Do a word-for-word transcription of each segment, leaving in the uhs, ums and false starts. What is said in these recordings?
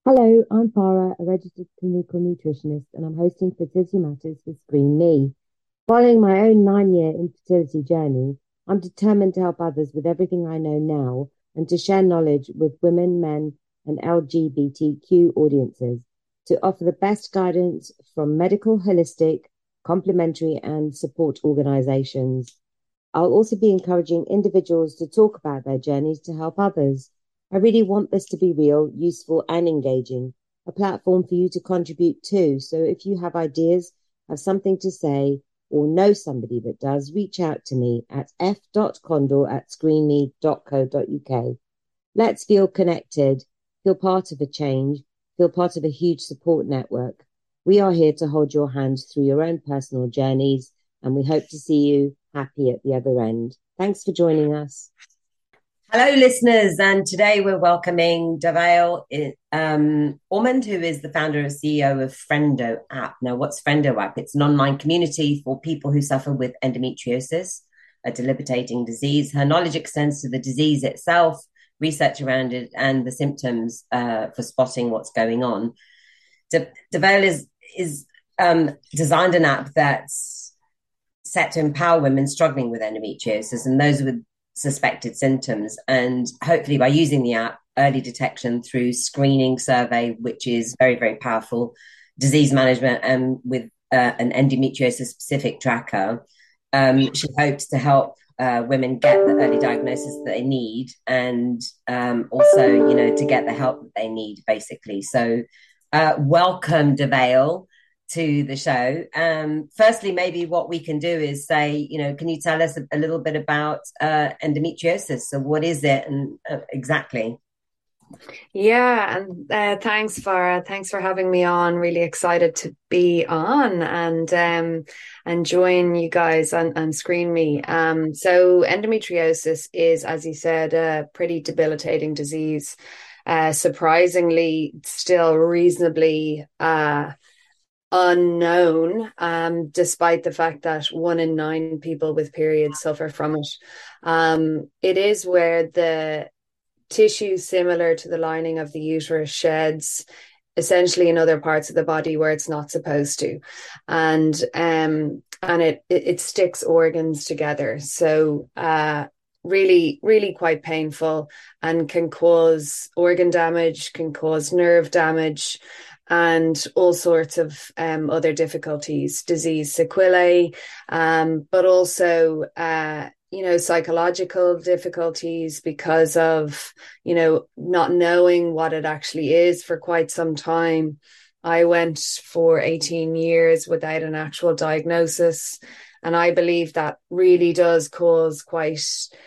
Hello, I'm Farah, a registered clinical nutritionist, and I'm hosting Fertility Matters with Screen Me. Following my own nine-year infertility journey, I'm determined to help others with everything I know now and to share knowledge with women, men, and L G B T Q audiences to offer the best guidance from medical, holistic, complementary, and support organizations. I'll also be encouraging individuals to talk about their journeys to help others. I really want this to be real, useful, and engaging, a platform for you to contribute to. So if you have ideas, have something to say, or know somebody that does, reach out to me at f.condor at screenme.co.uk. Let's feel connected, feel part of a change, feel part of a huge support network. We are here to hold your hand through your own personal journeys, and we hope to see you happy at the other end. Thanks for joining us. Hello, listeners, and today we're welcoming Devael um, Ormond, who is the founder and C E O of Friendo app. Now, what's Friendo app? It's an online community for people who suffer with endometriosis, a debilitating disease. Her knowledge extends to the disease itself, research around it, and the symptoms uh, for spotting what's going on. De- Devael is is um, designed an app that's set to empower women struggling with endometriosis and those with suspected symptoms. And hopefully by using the app, early detection through screening survey, which is very, very powerful, disease management, and with uh, an endometriosis specific tracker, um, she hopes to help uh, women get the early diagnosis that they need, and um, also, you know, to get the help that they need, basically. So uh, welcome, Devael, to the show. Um, firstly, maybe what we can do is say, you know, can you tell us a, a little bit about uh, endometriosis? So, what is it, and uh, exactly? Yeah, and uh, thanks, Farah. Thanks for having me on. Really excited to be on and um, and join you guys on, on Screen Me. Um, so endometriosis is, as you said, a pretty debilitating disease. Uh, surprisingly, still reasonably uh, unknown, um, despite the fact that one in nine people with periods suffer from it. Um, it is where the tissue similar to the lining of the uterus sheds essentially in other parts of the body where it's not supposed to, and um and it it, it sticks organs together, so uh really really quite painful, and can cause organ damage, can cause nerve damage, and all sorts of um, other difficulties, disease sequelae, um, but also uh, you know, psychological difficulties because of, you know, not knowing what it actually is for quite some time. I went for eighteen years without an actual diagnosis. And I believe that really does cause quite,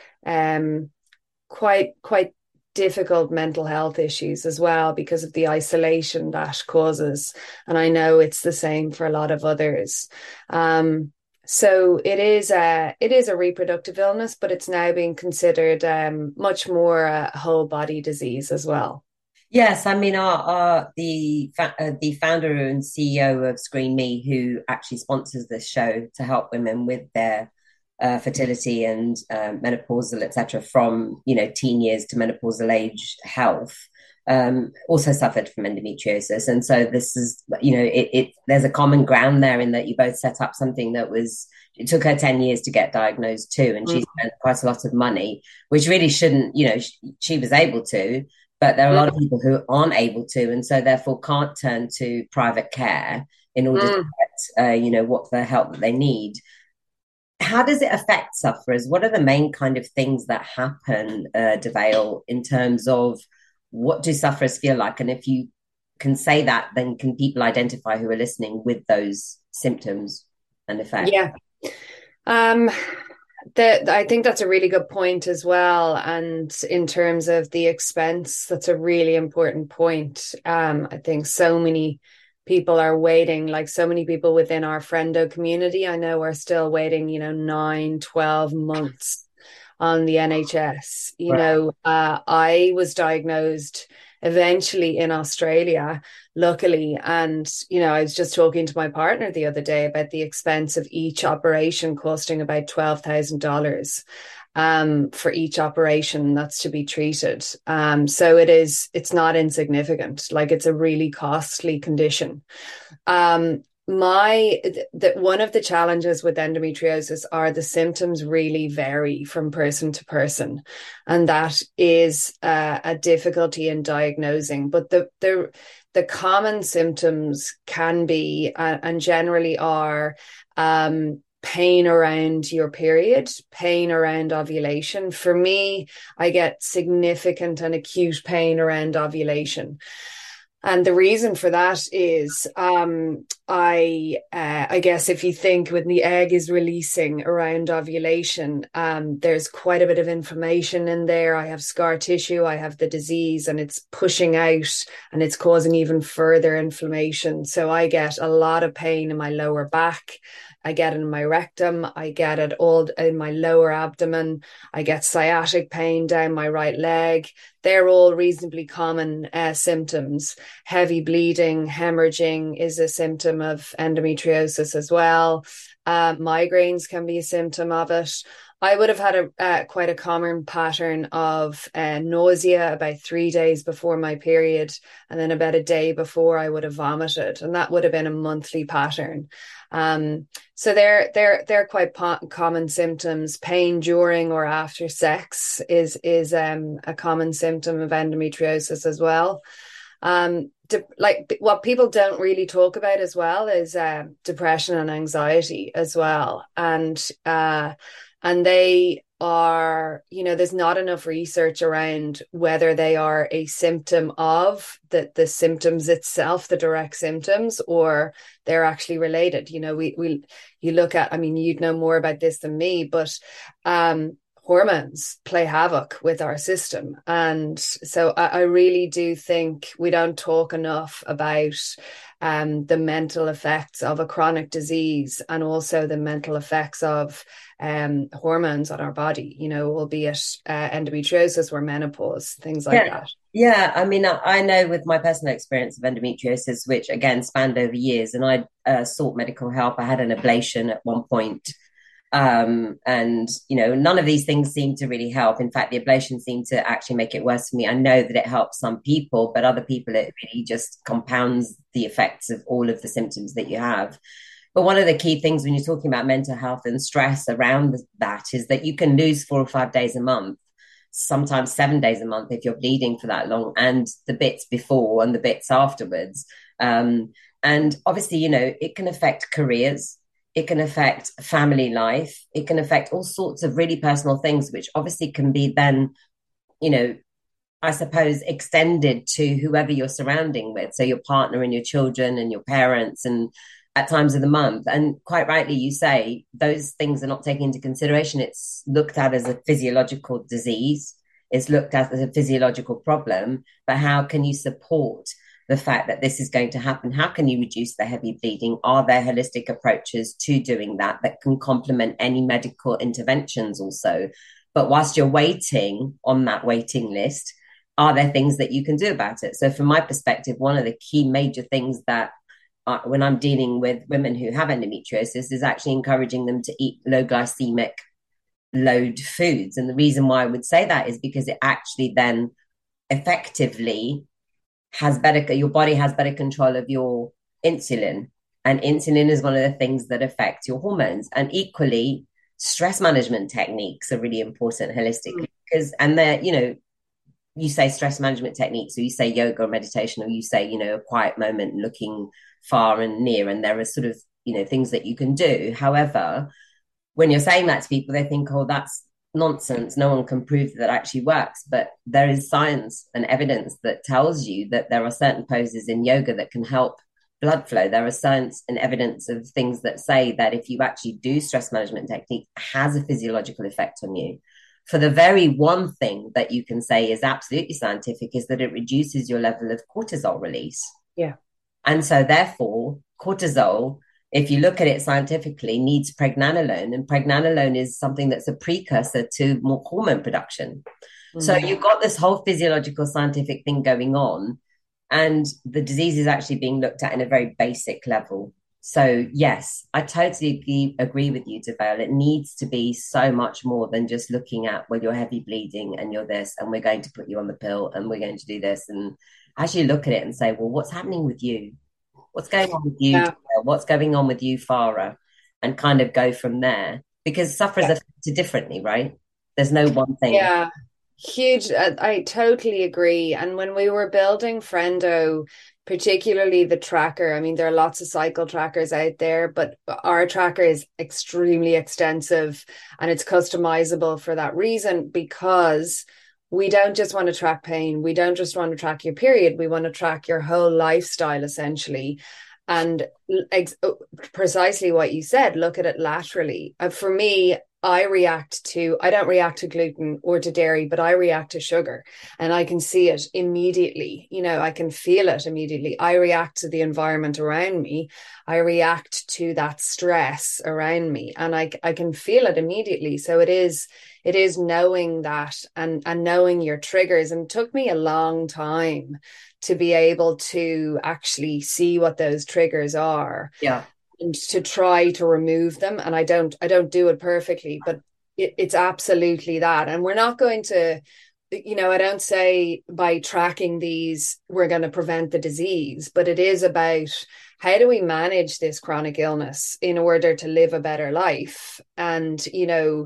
um, quite, quite difficult mental health issues as well because of the isolation that causes. And I know it's the same for a lot of others. Um, so it is a it is a reproductive illness, but it's now being considered um, much more a whole body disease as well. Yes, I mean, our, our the uh, the founder and C E O of Screen Me, who actually sponsors this show to help women with their uh, fertility and uh, menopausal, et cetera, from, you know, teen years to menopausal age health, um, also suffered from endometriosis. And so this is, you know, it, it there's a common ground there in that you both set up something that was, it took her ten years to get diagnosed too. And she spent quite a lot of money, which really shouldn't, you know, she, she was able to, but there are a lot of people who aren't able to, and so therefore can't turn to private care in order to Mm. get, uh, you know, what the help that they need. How does it affect sufferers? What are the main kind of things that happen, uh, Devael, in terms of what do sufferers feel like? And if you can say that, then can people identify who are listening with those symptoms and effects? Yeah. Um, that I think that's a really good point as well. And in terms of the expense, that's a really important point. Um, I think so many people are waiting, like so many people within our friendo community, I know are still waiting, you know, nine, twelve months on the N H S. You Right. know, uh, I was diagnosed eventually in Australia, luckily. And, you know, I was just talking to my partner the other day about the expense of each operation costing about twelve thousand dollars. um, for each operation that's to be treated. Um, so it is, it's not insignificant. Like, it's a really costly condition. Um, my that one of the challenges with endometriosis are the symptoms really vary from person to person, and that is uh, a difficulty in diagnosing. But the the the common symptoms can be uh, and generally are um, pain around your period, pain around ovulation. For me, I get significant and acute pain around ovulation. And the reason for that is, um, I, uh, I guess if you think when the egg is releasing around ovulation, um, there's quite a bit of inflammation in there. I have scar tissue, I have the disease, and it's pushing out and it's causing even further inflammation. So I get a lot of pain in my lower back. I get it in my rectum. I get it all in my lower abdomen. I get sciatic pain down my right leg. They're all reasonably common uh, symptoms. Heavy bleeding, hemorrhaging is a symptom of endometriosis as well. Uh, migraines can be a symptom of it. I would have had a uh, quite a common pattern of uh, nausea about three days before my period, and then about a day before I would have vomited, and that would have been a monthly pattern. Um, so they're they're they're quite po- common symptoms. Pain during or after sex is is um, a common symptom of endometriosis as well. Um, de- like what people don't really talk about as well is uh, depression and anxiety as well, and uh, and they are, you know, there's not enough research around whether they are a symptom of the the symptoms itself, the direct symptoms, or they're actually related. You know, we we you look at, I mean, you'd know more about this than me, but um, hormones play havoc with our system, and so I, I really do think we don't talk enough about um, the mental effects of a chronic disease, and also the mental effects of um, hormones on our body, you know, albeit uh, endometriosis or menopause, things like Yeah. that. Yeah, I mean, I, I know with my personal experience of endometriosis, which again spanned over years, and I uh, sought medical help. I had an ablation at one point. Um, and, you know, none of these things seem to really help. In fact, the ablation seemed to actually make it worse for me. I know that it helps some people, but other people, it really just compounds the effects of all of the symptoms that you have. But one of the key things when you're talking about mental health and stress around that is that you can lose four or five days a month, sometimes seven days a month if you're bleeding for that long, and the bits before and the bits afterwards. Um, and obviously, you know, it can affect careers. It can affect family life. It can affect all sorts of really personal things, which obviously can be then, you know, I suppose, extended to whoever you're surrounding with. So your partner and your children and your parents, and at times of the month. And quite rightly, you say those things are not taken into consideration. It's looked at as a physiological disease. It's looked at as a physiological problem. But how can you support the fact that this is going to happen? How can you reduce the heavy bleeding? Are there holistic approaches to doing that that can complement any medical interventions also? But whilst you're waiting on that waiting list, are there things that you can do about it? So from my perspective, one of the key major things that uh, when I'm dealing with women who have endometriosis is actually encouraging them to eat low glycemic load foods. And the reason why I would say that is because it actually then effectively has better, your body has better control of your insulin, and insulin is one of the things that affect your hormones. And equally, stress management techniques are really important holistically, because, and they're, you know, you say stress management techniques, or you say yoga or meditation, or you say, you know, a quiet moment, looking far and near, and there are sort of, you know, things that you can do. However, when you're saying that to people, they think, oh, that's nonsense. No one can prove that actually works. But there is science and evidence that tells you that there are certain poses in yoga that can help blood flow. There are science and evidence of things that say that if you actually do stress management technique, it has a physiological effect on you. For the very one thing that you can say is absolutely scientific is that it reduces your level of cortisol release. Yeah. And so therefore, cortisol, if you look at it scientifically, needs pregnenolone, and pregnenolone is something that's a precursor to more hormone production. Mm-hmm. So you've got this whole physiological scientific thing going on, and the disease is actually being looked at in a very basic level. So yes, I totally agree, agree with you, Deval. It needs to be so much more than just looking at, well, you're heavy bleeding and you're this, and we're going to put you on the pill and we're going to do this. And actually look at it and say, well, what's happening with you? What's going on with you? Yeah. Deval? What's going on with you, Farah? And kind of go from there, because sufferers Yeah. are affected differently, right? There's no one thing. Yeah. Huge. I, I totally agree. And when we were building Friendo, particularly the tracker, I mean, there are lots of cycle trackers out there, but our tracker is extremely extensive and it's customizable for that reason, because we don't just want to track pain. We don't just want to track your period. We want to track your whole lifestyle, essentially. And ex- precisely what you said, look at it laterally. Uh, for me, I react to, I don't react to gluten or to dairy, but I react to sugar, and I can see it immediately. You know, I can feel it immediately. I react to the environment around me. I react to that stress around me, and I, I can feel it immediately. So it is, it is knowing that, and, and knowing your triggers. And it took me a long time to be able to actually see what those triggers are. Yeah. And to try to remove them. And I don't, I don't do it perfectly, but it, it's absolutely that. And we're not going to, you know, I don't say by tracking these, we're going to prevent the disease, but it is about how do we manage this chronic illness in order to live a better life? And, you know,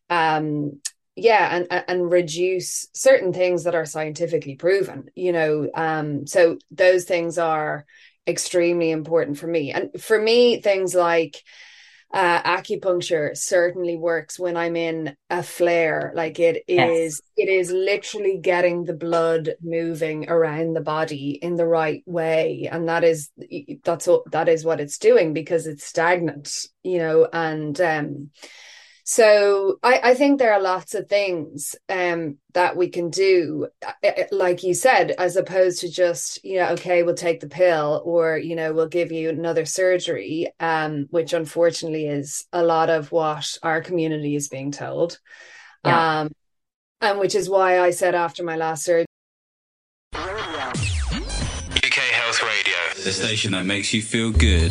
um, yeah, and and reduce certain things that are scientifically proven, you know. Um, so those things are extremely important for me. And for me, things like uh, acupuncture certainly works when I'm in a flare. Like it is, yes. It is literally getting the blood moving around the body in the right way, and that is that's that is what it's doing, because it's stagnant, you know. And um, so I, I think there are lots of things um, that we can do, like you said, as opposed to just, you know, okay, we'll take the pill, or, you know, we'll give you another surgery, um, which unfortunately is a lot of what our community is being told. Yeah. Um, and which is why I said after my last surgery. U K Health Radio, the station that makes you feel good.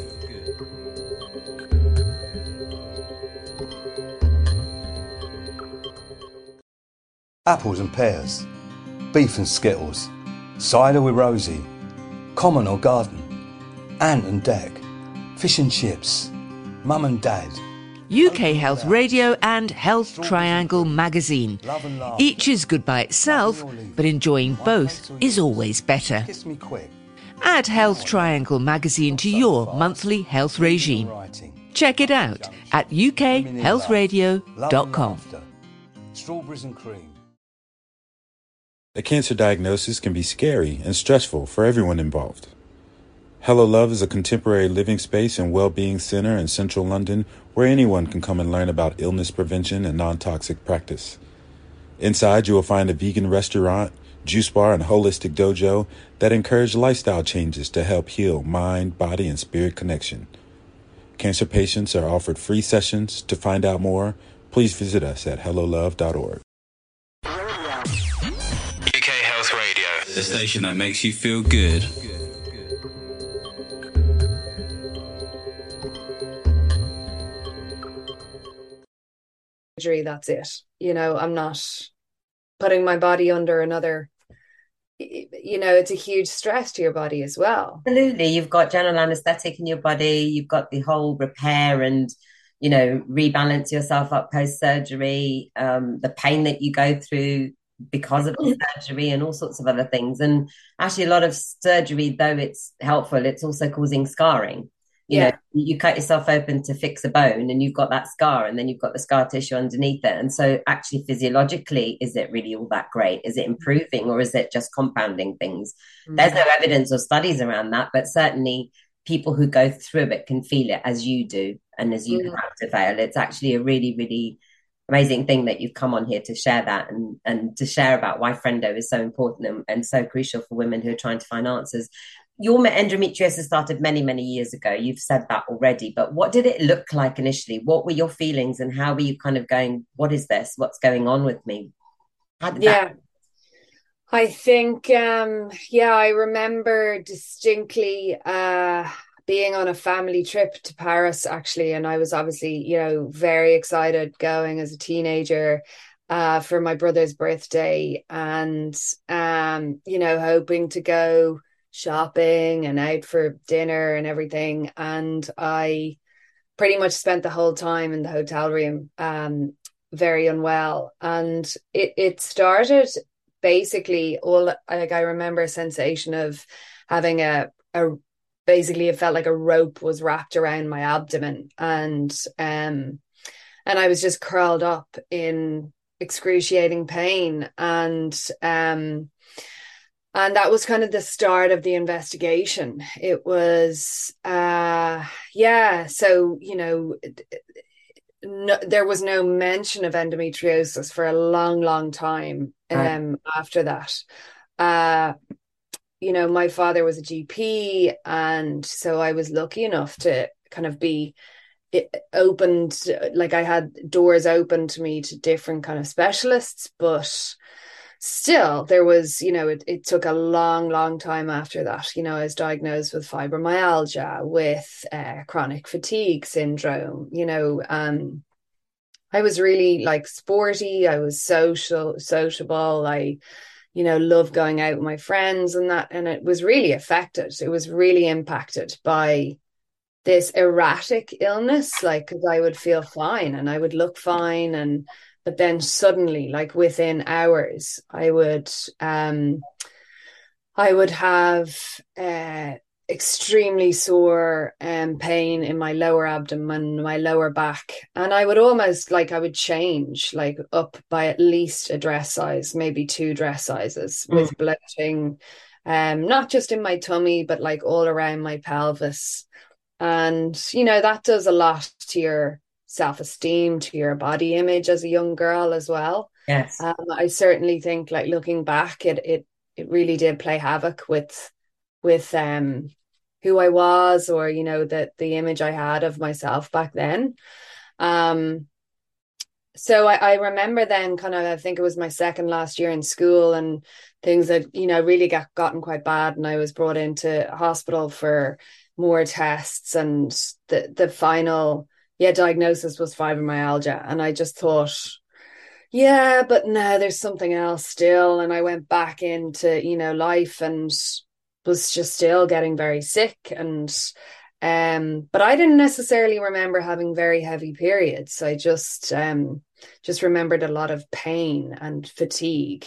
Apples and pears, beef and skittles, cider with Rosie, common or garden, ant and deck, fish and chips, mum and dad. U K Health Radio and Health Triangle magazine. Each is good by itself, but enjoying both is always better. Add Health Triangle magazine to your monthly health regime. Check it out at u k health radio dot com. Strawberries and cream. A cancer diagnosis can be scary and stressful for everyone involved. Hello Love is a contemporary living space and well-being center in central London where anyone can come and learn about illness prevention and non-toxic practice. Inside, you will find a vegan restaurant, juice bar, and holistic dojo that encourage lifestyle changes to help heal mind, body, and spirit connection. Cancer patients are offered free sessions. To find out more, please visit us at hello love dot org. The station that makes you feel good. That's it. You know, I'm not putting my body under another, you know, it's a huge stress to your body as well. Absolutely. You've got general anesthetic in your body. You've got the whole repair and, you know, rebalance yourself up post-surgery, um, the pain that you go through because of the surgery and all sorts of other things. And actually a lot of surgery, though it's helpful, it's also causing scarring. You yeah. know, you cut yourself open to fix a bone and you've got that scar, and then you've got the scar tissue underneath it. And so actually physiologically, is it really all that great? Is it improving, or is it just compounding things? Mm-hmm. There's no evidence or studies around that, but certainly people who go through it can feel it as you do and as you mm-hmm. have to fail. It's actually a really, really amazing thing that you've come on here to share that and, and to share about why Friendo is so important and, and so crucial for women who are trying to find answers. Your endometriosis started many, many years ago. You've said that already, but what did it look like initially? What were your feelings and how were you kind of going, what is this? What's going on with me? How did yeah. that- I think, um, yeah, I remember distinctly, uh, being on a family trip to Paris, actually. And I was obviously, you know, very excited going as a teenager uh, for my brother's birthday, and, um, you know, hoping to go shopping and out for dinner and everything. And I pretty much spent the whole time in the hotel room, um, very unwell. And it, it started basically all, like, I remember a sensation of having a, a basically it felt like a rope was wrapped around my abdomen, and um and I was just curled up in excruciating pain, and um and that was kind of the start of the investigation. It was uh yeah so you know no, there was no mention of endometriosis for a long long time um right. After that. uh You know, my father was a G P, and so I was lucky enough to kind of be opened, like I had doors open to me to different kind of specialists, but still there was, you know, it, it took a long, long time after that. You know, I was diagnosed with fibromyalgia, with uh, chronic fatigue syndrome, you know, um, I was really like sporty, I was social, sociable, I you know, love going out with my friends and that. And it was really affected. It was really impacted by this erratic illness, like, because I would feel fine and I would look fine. And, but then suddenly, like within hours, I would, um, I would have, uh, extremely sore um, pain in my lower abdomen, my lower back. And I would almost like, I would change like up by at least a dress size, maybe two dress sizes mm. with bloating, um, not just in my tummy, but like all around my pelvis. And, you know, that does a lot to your self-esteem, to your body image as a young girl as well. Yes. Um, I certainly think like looking back, it, it, it really did play havoc with with um who I was, or you know that the image I had of myself back then. Um so I, I remember then kind of I think it was my second last year in school, and things that you know really got gotten quite bad, and I was brought into hospital for more tests, and the the final yeah diagnosis was fibromyalgia. And I just thought, yeah, but no, there's something else still. And I went back into you know life and was just still getting very sick. And um but I didn't necessarily remember having very heavy periods. I just um just remembered a lot of pain and fatigue,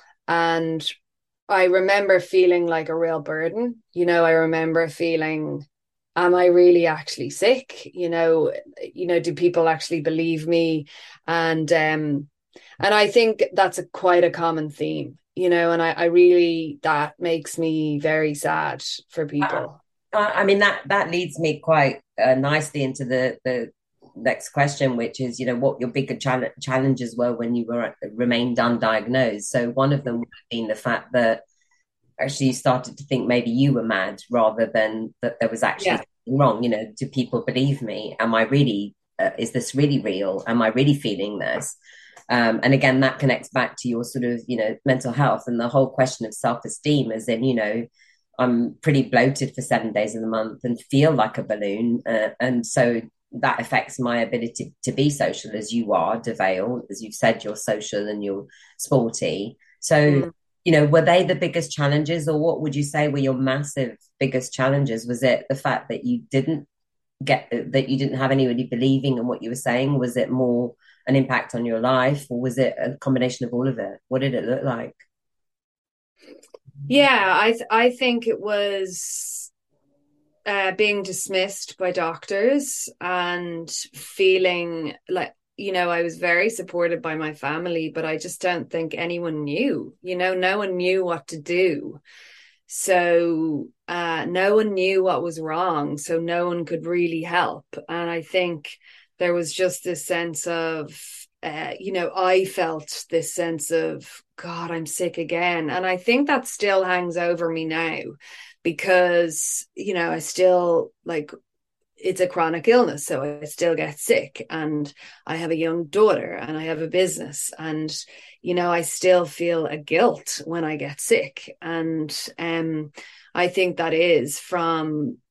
and I remember feeling like a real burden. you know I remember feeling, am I really actually sick? you know you know do people actually believe me? And um and I think that's a quite a common theme. You know, and I, I really, that makes me very sad for people. Uh, I mean, that that leads me quite uh, nicely into the, the next question, which is, you know, what your bigger chal- challenges were when you were remained undiagnosed. So one of them would have been the fact that actually you started to think maybe you were mad rather than that there was actually yeah. something wrong. You know, do people believe me? Am I really, uh, is this really real? Am I really feeling this? Um, and again, that connects back to your sort of, you know, mental health and the whole question of self-esteem, as in, you know, I'm pretty bloated for seven days of the month and feel like a balloon. Uh, and so that affects my ability to be social, as you are, DeVale. As you've said, you're social and you're sporty. So, mm. you know, were they the biggest challenges, or what would you say were your massive biggest challenges? Was it the fact that you didn't get, that you didn't have anybody believing in what you were saying? Was it more an impact on your life, or was it a combination of all of it? What did it look like? Yeah, I th- I think it was uh, being dismissed by doctors and feeling like, you know, I was very supported by my family, but I just don't think anyone knew, you know, no one knew what to do. So uh, no one knew what was wrong. So no one could really help. And I think there was just this sense of, uh, you know, I felt this sense of, God, I'm sick again. And I think that still hangs over me now because, you know, I still like, it's a chronic illness. So I still get sick, and I have a young daughter and I have a business, and, you know, I still feel a guilt when I get sick. And um, I think that is from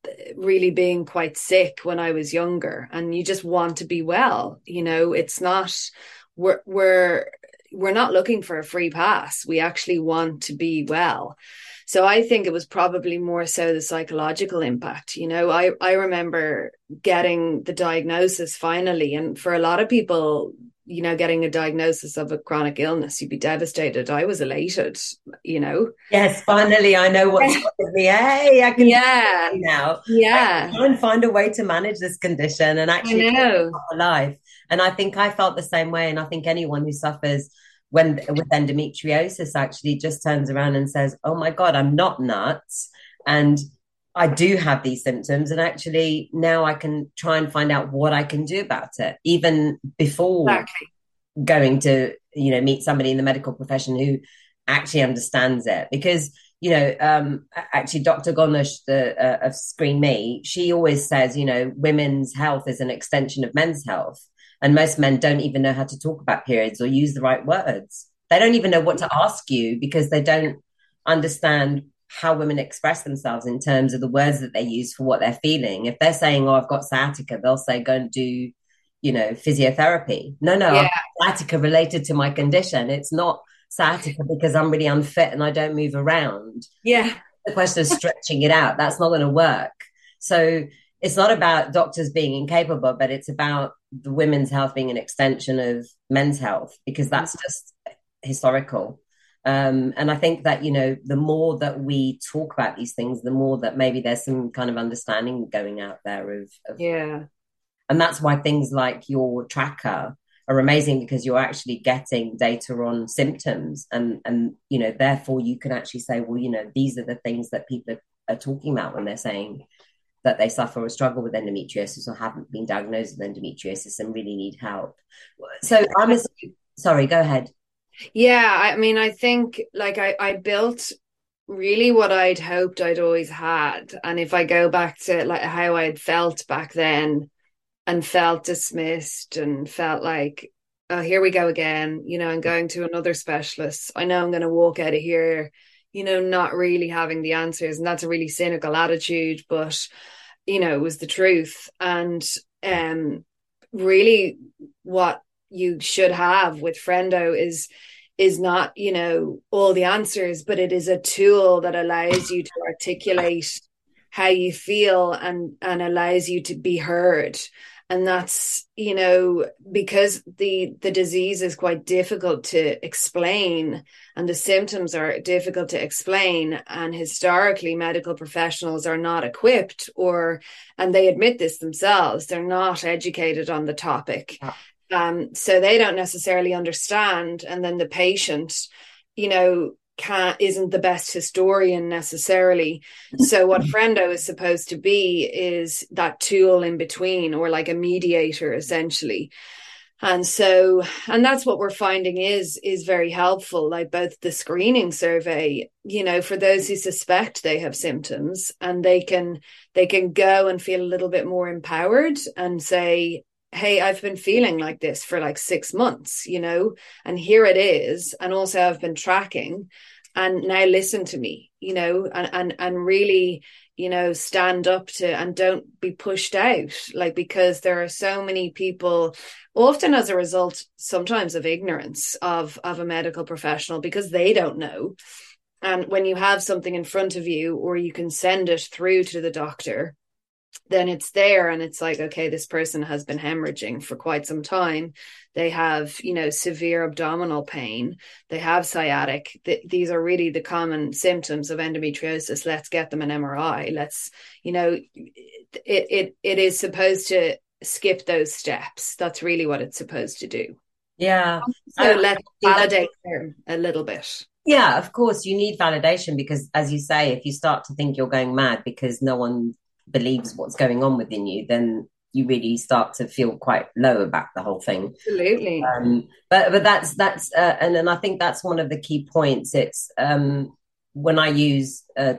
really being quite sick when I was younger, and you just want to be well. You know, it's not, we're, we're, we're not looking for a free pass. We actually want to be well. So I think it was probably more so the psychological impact. You know, I, I remember getting the diagnosis finally. And for a lot of people, you know, getting a diagnosis of a chronic illness, you'd be devastated. I was elated, you know. Yes, finally, I know what's with me. Hey, I can yeah. do it now. Yeah. I try and find a way to manage this condition and actually live a life. And I think I felt the same way. And I think anyone who suffers when with endometriosis actually just turns around and says, oh my God, I'm not nuts. And I do have these symptoms. And actually now I can try and find out what I can do about it, even before exactly. going to, you know, meet somebody in the medical profession who actually understands it. Because, you know, um, actually Doctor Gonush the, uh, of Screen Me, she always says, you know, women's health is an extension of men's health. And most men don't even know how to talk about periods or use the right words. They don't even know what to ask you because they don't understand how women express themselves in terms of the words that they use for what they're feeling. If they're saying, oh, I've got sciatica, they'll say, go and do, you know, physiotherapy. No, no, Yeah. I've got sciatica related to my condition. It's not sciatica because I'm really unfit and I don't move around. Yeah. The question is stretching it out. That's not going to work. So it's not about doctors being incapable, but it's about the women's health being an extension of men's health, because that's just historical. Um, and I think that, you know, the more that we talk about these things, the more that maybe there's some kind of understanding going out there of, of yeah. And that's why things like your tracker are amazing, because you're actually getting data on symptoms, and, and, you know, therefore you can actually say, well, you know, these are the things that people are, are talking about when they're saying that they suffer or struggle with endometriosis or haven't been diagnosed with endometriosis and really need help. So I'm a, sorry, go ahead. Yeah, I mean, I think like I, I built really what I'd hoped I'd always had. And if I go back to like how I'd felt back then and felt dismissed and felt like, oh, here we go again, you know, and going to another specialist, I know I'm going to walk out of here, you know, not really having the answers. And that's a really cynical attitude, but, you know, it was the truth. And um, really what you should have with Friendo is is not, you know, all the answers, but it is a tool that allows you to articulate how you feel and and allows you to be heard. And that's, you know, because the the disease is quite difficult to explain and the symptoms are difficult to explain, and historically medical professionals are not equipped, or and they admit this themselves, they're not educated on the topic. Yeah. Um, so they don't necessarily understand. And then the patient, you know, can't, isn't the best historian necessarily. So what Friendo is supposed to be is that tool in between, or like a mediator essentially. And so, and that's what we're finding is, is very helpful. Like both the screening survey, you know, for those who suspect they have symptoms, and they can, they can go and feel a little bit more empowered and say, hey, I've been feeling like this for like six months, you know, and here it is. And also I've been tracking, and now listen to me, you know, and, and, and really, you know, stand up to, and don't be pushed out, like, because there are so many people, often as a result, sometimes of ignorance of, of a medical professional, because they don't know. And when you have something in front of you, or you can send it through to the doctor, then it's there, and it's like, okay, this person has been hemorrhaging for quite some time. They have, you know, severe abdominal pain. They have sciatic. Th- these are really the common symptoms of endometriosis. Let's get them an M R I. Let's, you know, it it it is supposed to skip those steps. That's really what it's supposed to do. Yeah. So let's validate them a little bit. Yeah, of course, you need validation, because, as you say, if you start to think you're going mad because no one believes what's going on within you, then you really start to feel quite low about the whole thing. Absolutely. Um, but but that's that's uh, and and I think that's one of the key points. It's um, when I use uh,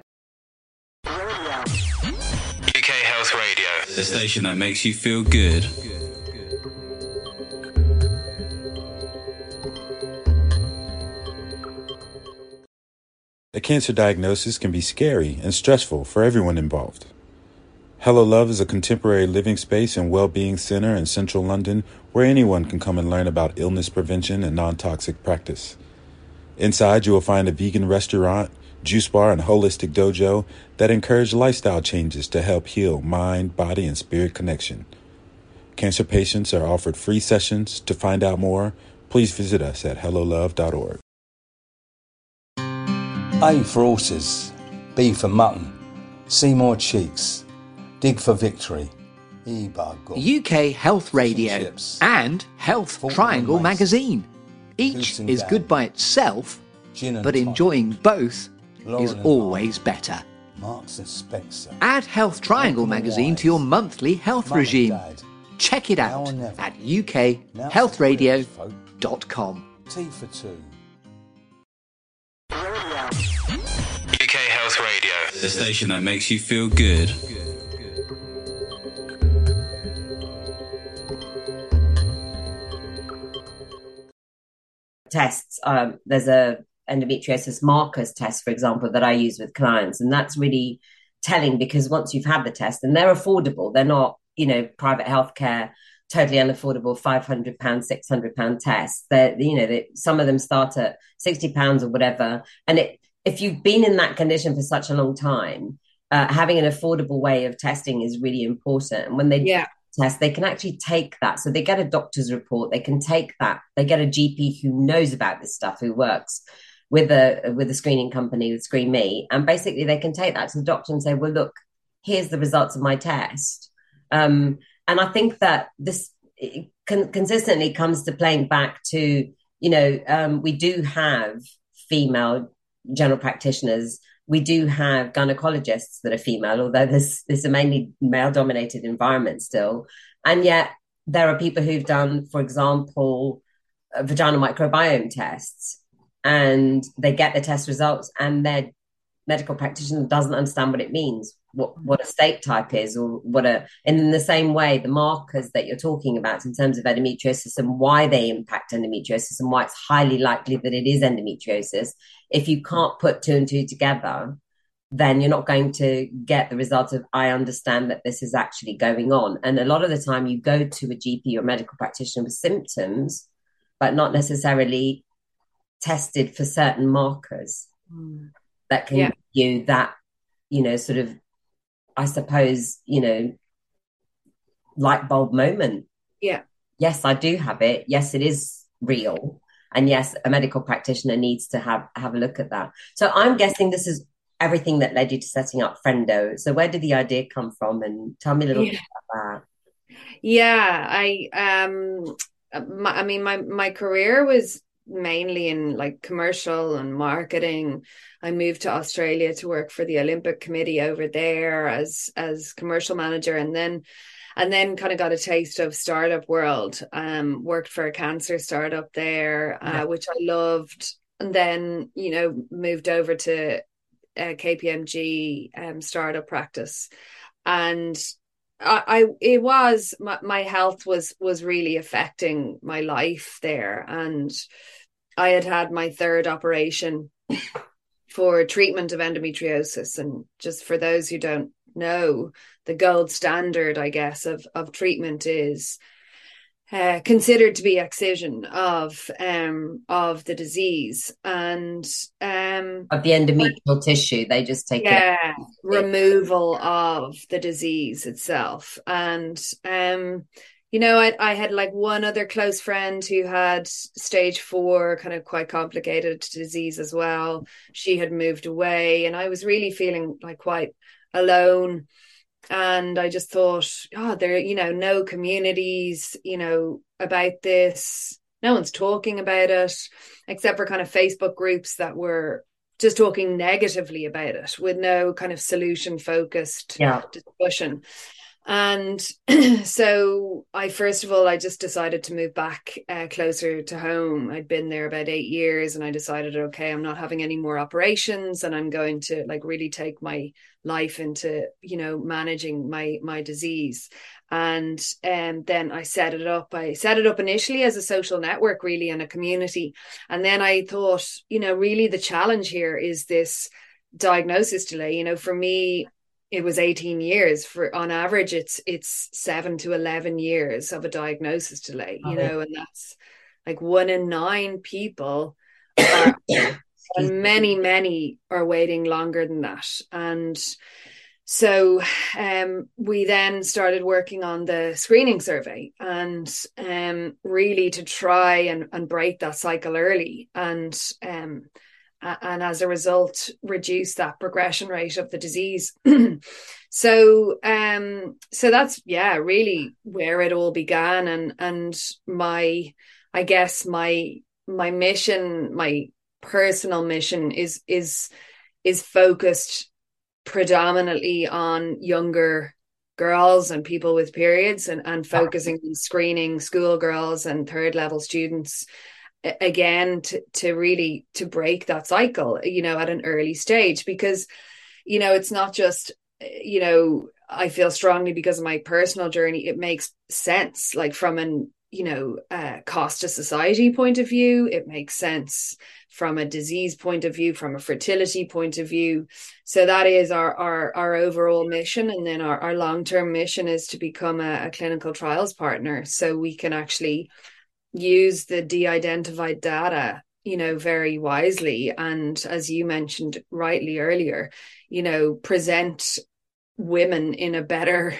U K Health Radio, the station that makes you feel good. A cancer diagnosis can be scary and stressful for everyone involved. Hello Love is a contemporary living space and well-being center in central London where anyone can come and learn about illness prevention and non-toxic practice. Inside, you will find a vegan restaurant, juice bar, and holistic dojo that encourage lifestyle changes to help heal mind, body, and spirit connection. Cancer patients are offered free sessions. To find out more, please visit us at hello love dot org. A for horses, B for mutton, C more cheeks, dig for victory, E bug. U K Health Radio and Health Triangle magazine. Each is good by itself, but enjoying both is always better. Marks and Spencer. Add Health Triangle magazine to your monthly health regime. Check it out at u k health radio dot com. T for two. U K Health Radio, the station that makes you feel good. Tests. Um, there's a endometriosis markers test, for example, that I use with clients, and that's really telling because once you've had the test, and they're affordable, they're not, you know, private healthcare, totally unaffordable, five hundred pounds, six hundred pounds tests. They're, you know, they, some of them start at sixty pounds or whatever. And it, if you've been in that condition for such a long time, uh, having an affordable way of testing is really important. And when they yeah. test, they can actually take that. So they get a doctor's report, they can take that, they get a G P who knows about this stuff, who works with a with a screening company, with Screen Me. And basically they can take that to the doctor and say, well, look, here's the results of my test. Um, and I think that this con- consistently comes to playing back to, you know, um, we do have female general practitioners. We do have gynecologists that are female, although this, this is a mainly male-dominated environment still. And yet there are people who've done, for example, uh, vaginal microbiome tests, and they get the test results and their medical practitioner doesn't understand what it means, what, what a state type is, or what a, and in the same way, the markers that you're talking about in terms of endometriosis and why they impact endometriosis and why it's highly likely that it is endometriosis. If you can't put two and two together, then you're not going to get the result of, I understand that this is actually going on. And a lot of the time you go to a G P or medical practitioner with symptoms, but not necessarily tested for certain markers. Mm. That can yeah. give you that, you know, sort of, I suppose, you know, light bulb moment. Yeah. Yes, I do have it. Yes, it is real. And yes, a medical practitioner needs to have, have a look at that. So I'm guessing this is everything that led you to setting up Friendo. So where did the idea come from? And tell me a little yeah. bit about that. Yeah, I, um, my, I mean, my, my career was mainly in like commercial and marketing. I moved to Australia to work for the Olympic Committee over there as as commercial manager, and then and then kind of got a taste of startup world. Um, worked for a cancer startup there, uh, yeah. which I loved, and then you know moved over to uh, K P M G um, startup practice, and I, I it was my, my health was was really affecting my life there, and I had had my third operation for treatment of endometriosis. And just for those who don't know, the gold standard, I guess, of, of treatment is uh, considered to be excision of um of the disease and um of the endometrial tissue. They just take yeah it. removal of the disease itself. And um you know, I, I had like one other close friend who had stage four, kind of quite complicated disease as well. She had moved away, and I was really feeling like quite alone. And I just thought, oh, there, you know, no communities, you know, about this. No one's talking about it, except for kind of Facebook groups that were just talking negatively about it with no kind of solution focused yeah. discussion. And so I, first of all, I just decided to move back uh, closer to home. I'd been there about eight years and I decided, okay, I'm not having any more operations and I'm going to like really take my life into, you know, managing my, my disease. And um, then I set it up. I set it up initially as a social network, really, and a community. And then I thought, you know, really the challenge here is this diagnosis delay. You know, for me, it was eighteen years. For on average, it's it's seven to eleven years of a diagnosis delay, you know, and that's like one in nine people are, and many, many are waiting longer than that. And so um, we then started working on the screening survey, and um, really to try and, and break that cycle early, and um, and as a result, reduce that progression rate of the disease. so um, so that's, yeah, really where it all began. And and my, I guess my my mission, my personal mission is is is focused predominantly on younger girls and people with periods, and, and focusing on screening schoolgirls and third level students, again, to, to really to break that cycle, you know, at an early stage. Because, you know, it's not just, you know, I feel strongly because of my personal journey, it makes sense, like from an, you know, uh, cost to society point of view. It makes sense from a disease point of view, from a fertility point of view. So that is our our, our overall mission. And then our, our long-term mission is to become a, a clinical trials partner, so we can actually use the de-identified data, you know, very wisely. And as you mentioned rightly earlier, you know, present women in a better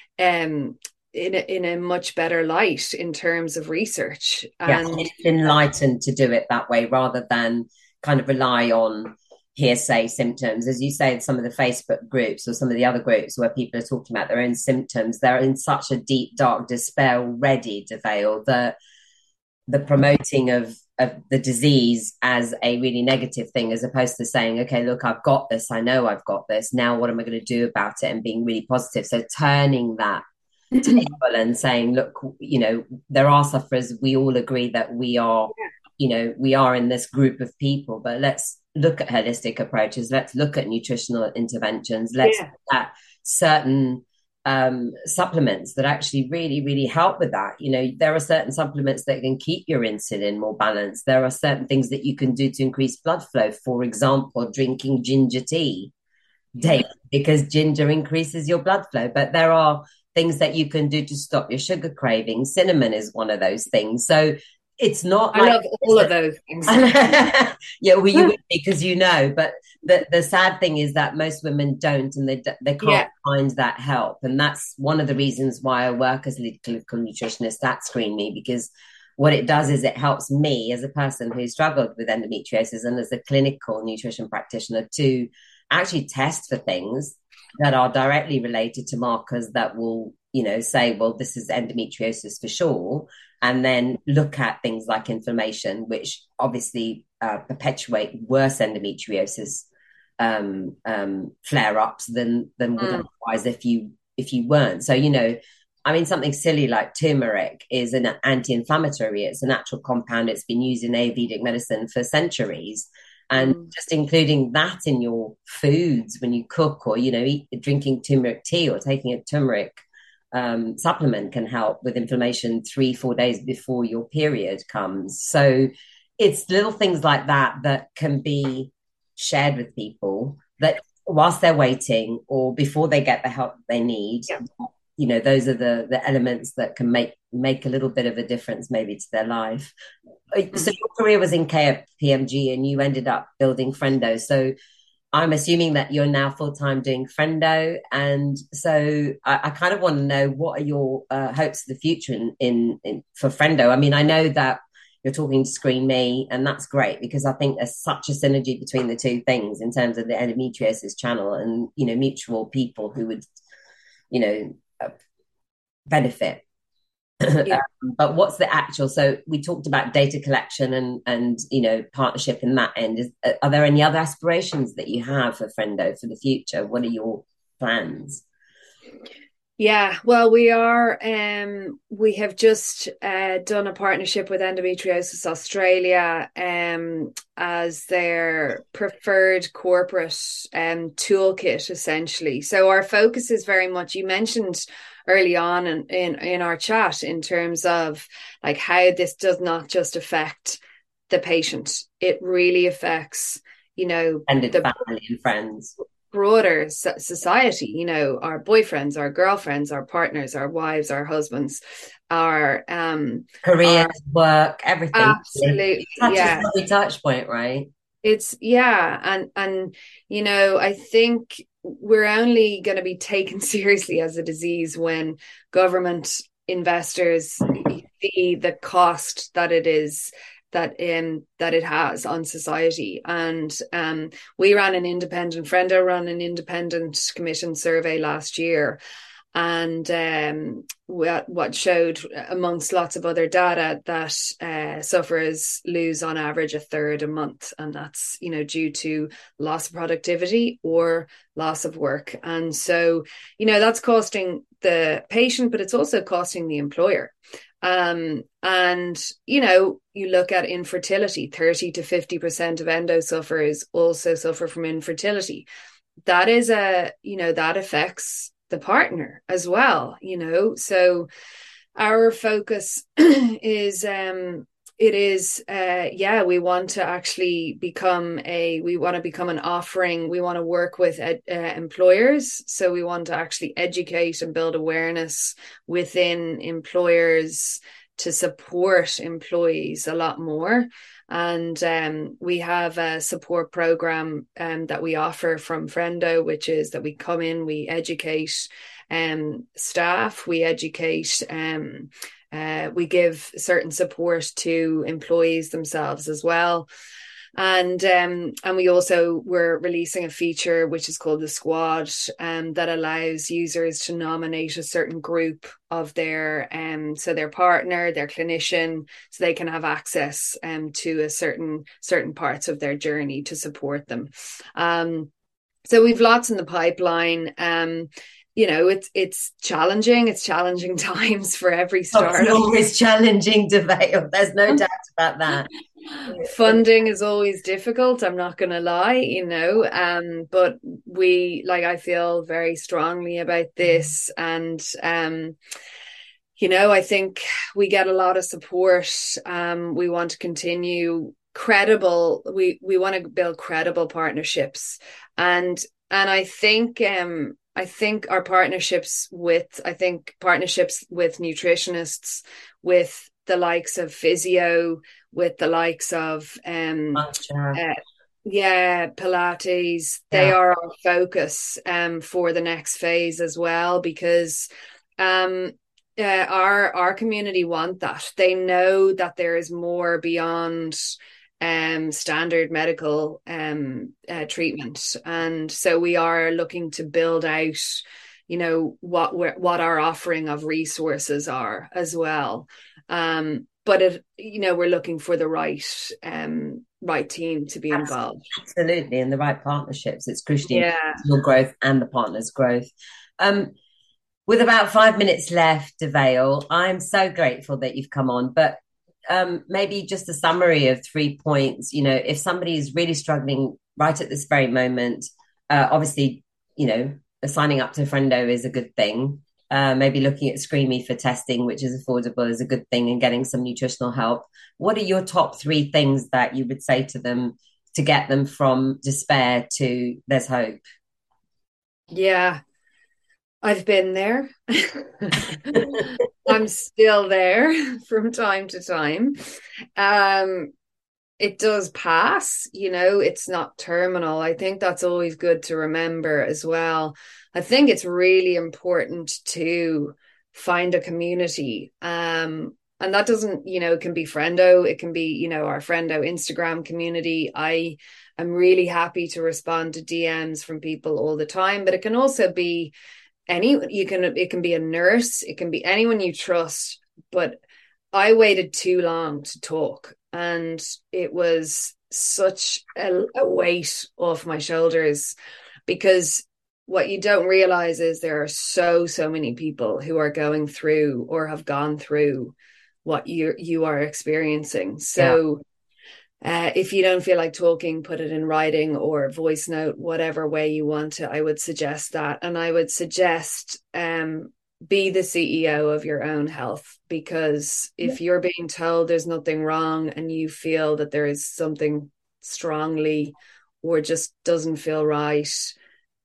um in a, in a much better light in terms of research. And yeah, it's enlightened to do it that way, rather than kind of rely on hearsay symptoms. As you say, some of the Facebook groups or some of the other groups where people are talking about their own symptoms, they're in such a deep, dark despair already, DeVale, that the promoting of, of the disease as a really negative thing, as opposed to saying, okay, look, I've got this, I know I've got this, now what am I going to do about it, and being really positive. So turning that table and saying, look, you know, there are sufferers, we all agree that we are, you know, we are in this group of people, but let's look at holistic approaches, let's look at nutritional interventions, let's yeah. look at certain um supplements that actually really really help with that. You know, there are certain supplements that can keep your insulin more balanced. There are certain things that you can do to increase blood flow, for example, drinking ginger tea daily, because ginger increases your blood flow. But there are things that you can do to stop your sugar craving. Cinnamon is one of those things. So it's not I like, love all of those things. Yeah, well, you would, because you know, but the, the sad thing is that most women don't, and they they can't yeah. find that help. And that's one of the reasons why I work as a clinical nutritionist at Screen Me, because what it does is it helps me as a person who struggled with endometriosis and as a clinical nutrition practitioner to actually test for things that are directly related to markers that will, you know, say, well, this is endometriosis for sure. And then look at things like inflammation, which obviously uh, perpetuate worse endometriosis um, um, flare-ups than than would mm. otherwise if you if you weren't. So, you know, I mean, something silly like turmeric is an anti-inflammatory. It's a natural compound. It's been used in Ayurvedic medicine for centuries. And mm. just including that in your foods when you cook, or, you know, eat, drinking turmeric tea or taking a turmeric um, supplement can help with inflammation three, four days before your period comes. So it's little things like that that can be shared with people, that whilst they're waiting or before they get the help they need, yeah. you know, those are the the elements that can make make a little bit of a difference maybe to their life. Mm-hmm. So your career was in K P M G and you ended up building Frendo. So I'm assuming that you're now full-time doing Frendo. And so I, I kind of want to know, what are your uh, hopes for the future in, in, in for Frendo? I mean, I know that you're talking to Screen Me, and that's great, because I think there's such a synergy between the two things in terms of the endometriosis channel and, you know, mutual people who would, you know, uh, benefit. Yeah. um, but what's the actual, so we talked about data collection and, and, you know, partnership in that end. Is, are there any other aspirations that you have for Frendo for the future? What are your plans? Yeah, well, we are, um, we have just uh, done a partnership with Endometriosis Australia um, as their preferred corporate um, toolkit, essentially. So our focus is very much, you mentioned early on in, in, in our chat, in terms of like how this does not just affect the patient. It really affects, you know, and the family and friends. broader so- society, you know, our boyfriends, our girlfriends, our partners, our wives, our husbands, our um careers, our, work, everything. absolutely, Touches yeah. every touch point, right? It's yeah, and and you know, I think we're only going to be taken seriously as a disease when government investors see the cost that it is that um that it has on society. And um we ran an independent Frendo ran an independent commission survey last year, and um, what, what showed, amongst lots of other data, that uh, sufferers lose on average a third a month, and that's, you know, due to loss of productivity or loss of work. And so, you know, that's costing the patient, but it's also costing the employer. Um, and, you know, you look at infertility, thirty to fifty percent of endo sufferers also suffer from infertility. That is a, you know, that affects the partner as well, you know. So our focus is um it is uh yeah we want to actually become a we want to become an offering. We want to work with ed, uh, employers, so we want to actually educate and build awareness within employers to support employees a lot more. And um, we have a support program um, that we offer from Frendo, which is that we come in, we educate um, staff, we educate, um, uh, we give certain support to employees themselves as well. And um, and we also we're releasing a feature which is called the Squad, um, that allows users to nominate a certain group of their um so their partner, their clinician, so they can have access um to a certain certain parts of their journey to support them. Um, so we've lots in the pipeline. Um, you know, it's it's challenging. It's challenging times for every startup. It's always challenging, Devail. There's no doubt about that. Funding is always difficult, I'm not going to lie, you know, um, but we, like, I feel very strongly about this. And, um, you know, I think we get a lot of support. Um, we want to continue credible. We, we want to build credible partnerships. And, and I think, um, I think our partnerships with, I think partnerships with nutritionists, with the likes of physio, with the likes of um uh, yeah Pilates, they yeah. are our focus um for the next phase as well, because um uh, our our community want that. They know that there is more beyond um standard medical um uh, treatment, and so we are looking to build out, you know, what we're, what our offering of resources are as well. Um, but it, you know, we're looking for the right um right team to be involved. Absolutely, and the right partnerships. It's crucially yeah. your growth and the partner's growth. Um, with about five minutes left, Devail, I'm so grateful that you've come on. But um, maybe just a summary of three points. You know, if somebody is really struggling right at this very moment, uh, obviously, you know, signing up to Frendo is a good thing. Uh, maybe looking at ScreenMe for testing, which is affordable, is a good thing, and getting some nutritional help. What are your top three things that you would say to them to get them from despair to there's hope? Yeah, I've been there. I'm still there from time to time. Um, it does pass, you know, it's not terminal. I think that's always good to remember as well. I think it's really important to find a community. Um, and that doesn't, you know, it can be Frendo, it can be, you know, our Frendo Instagram community. I am really happy to respond to D Ms from people all the time, but it can also be any, you can, it can be a nurse, it can be anyone you trust. But I waited too long to talk, and it was such a, a weight off my shoulders, because what you don't realize is there are so, so many people who are going through or have gone through what you you are experiencing. So yeah. uh, if you don't feel like talking, put it in writing or voice note, whatever way you want to. I would suggest that. And I would suggest um, be the C E O of your own health, because if you're being told there's nothing wrong and you feel that there is something strongly or just doesn't feel right,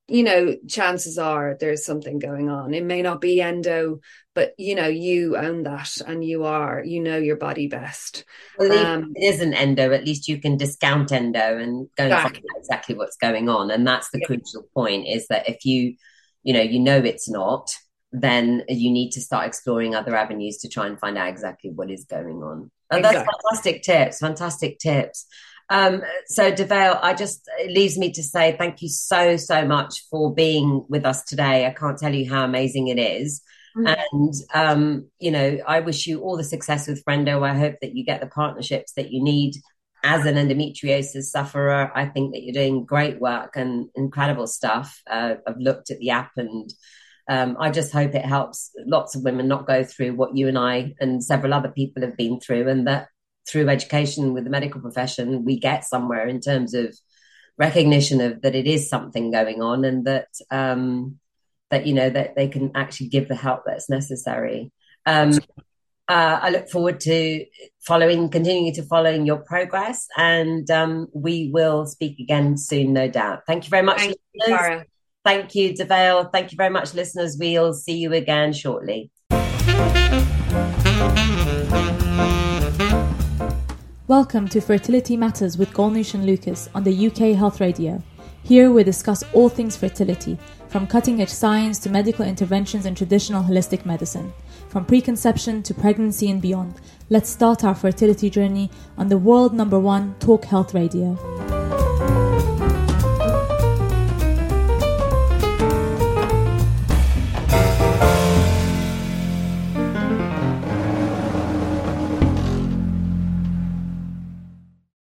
you know, chances are there's something going on. It may not be endo, but, you know, you own that and you are, you know your body best. Well, um, if it isn't endo, at least you can discount endo and go and exactly. find out exactly what's going on. And that's the yeah. crucial point, is that if you, you know, you know it's not, then you need to start exploring other avenues to try and find out exactly what is going on. And exactly. That's fantastic tips, fantastic tips. Um, so DeVale, I just, it leaves me to say thank you so, so much for being with us today. I can't tell you how amazing it is. Mm-hmm. And, um, you know, I wish you all the success with Friendo. I hope that you get the partnerships that you need as an endometriosis sufferer. I think that you're doing great work and incredible stuff. Uh, I've looked at the app, and um, I just hope it helps lots of women not go through what you and I and several other people have been through, and that through education with the medical profession, we get somewhere in terms of recognition of that it is something going on, and that, um, that, you know, that they can actually give the help that's necessary. Um, uh, I look forward to following, continuing to following your progress, and um, we will speak again soon, no doubt. Thank you very much. Thank you, Cara. Thank you, DeVale. Thank you very much, listeners. We'll see you again shortly. Welcome to Fertility Matters with Golnish and Lucas on the U K Health Radio. Here we discuss all things fertility, from cutting-edge science to medical interventions in traditional holistic medicine, from preconception to pregnancy and beyond. Let's start our fertility journey on the world number one Talk Health Radio.